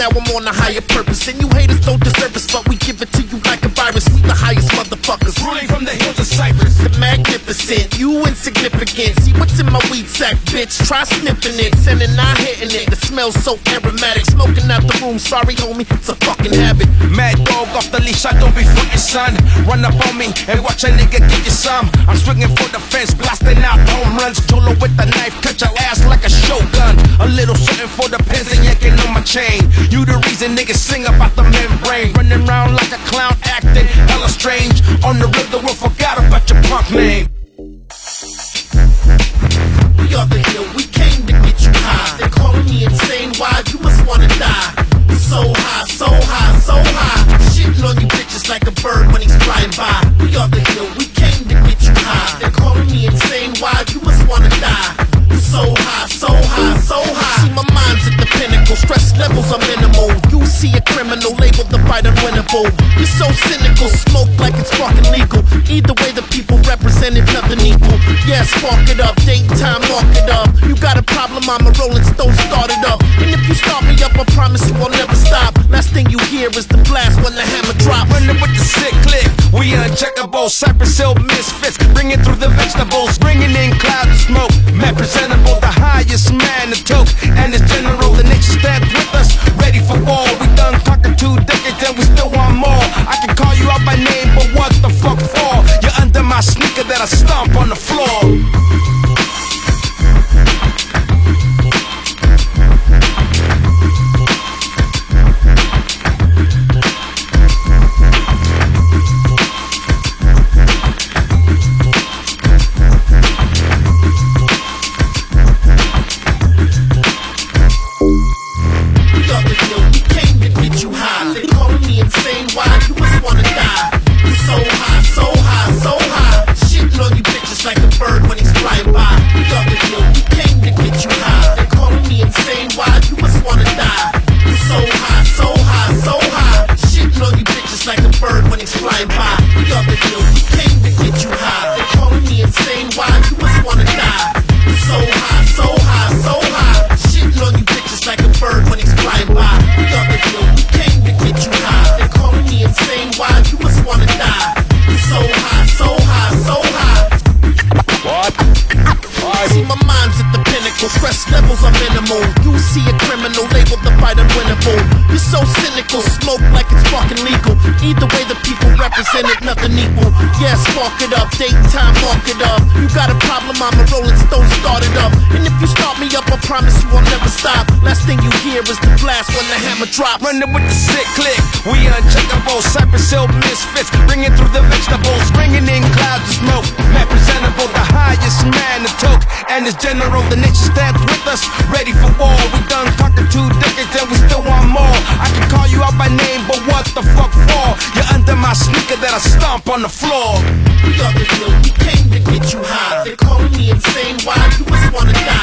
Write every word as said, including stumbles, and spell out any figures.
now I'm on a higher purpose. And you haters don't deserve us, but we give it to you like a virus. We the highest motherfuckers, ruling from the hills of Cyprus. The magnificent, you insignificant. See what's in my weed sack, bitch, try sniffing it. Sending, not hitting it, the smell so aromatic. Smoking out the room, sorry homie, it's a fucking habit. Mad dog off the leash, I don't be frontin', son. Run up on me and watch a nigga get you some. I'm swinging for the fence, blasting out home runs. Cholo with the knife, cut your ass like a shogun. A little something for the pins and yanking on my chain. You the reason niggas sing about the membrane. Running around like a clown, acting hella strange. On the real, the world forgot about your punk name. We are the hill, we came to get you high. They're calling me insane, why? You must wanna die. So high, so high, so high. Shitting on you bitches like a bird when he's flying by. We are the hill, we came to get you high. They're calling me insane, why? You must wanna die. So high, so high, so high. See, my mind's at the pinnacle, stress levels are minimal. You see a criminal, labeled the fight unwinnable. You're so cynical, smoke like it's fucking legal. Either way, the people represented nothing equal. Yeah, spark it up, date time, mark it up. You got a problem, I'm a Rolling Stone, start it up. And if you start me up, I promise you I'll never stop. Last thing you hear is the blast when the hammer drops. Running with the sick click, we uncheckable. Cypress Hill misfits, bringing through the vegetables. Bringing in clouds of smoke, man presentable. The highest man, the toke, and his general. The nation stands with us, ready for war. We done conquered two decades and we still want more. I can call you out by name, but what the fuck for? You're under my sneaker that I stomp on the floor. Stress levels are minimal. You see a criminal, labeled the fight unwinnable. You're so cynical, smoke like it's fucking legal. Either way, the people represented nothing equal. Yeah, spark it up, date time, mark it up. You got a problem, I'm a Rolling Stone, start it up. And if you start me up, I promise you I'll never stop. Last thing you hear is the blast when the hammer drops. Running with the sick click, we uncheckable. Cypress Hill misfits, bringing through the vegetables. Bringing in clouds of smoke, man presentable. The highest man, the toke, and his general. The nation stands with us, ready for war. We done conquered two decades and we still want more. I can call you out by name, but what the fuck for? You're under my sneaker that I stomp on the floor. We are the hill, we came to get you high. They're calling me insane, why? You must wanna die.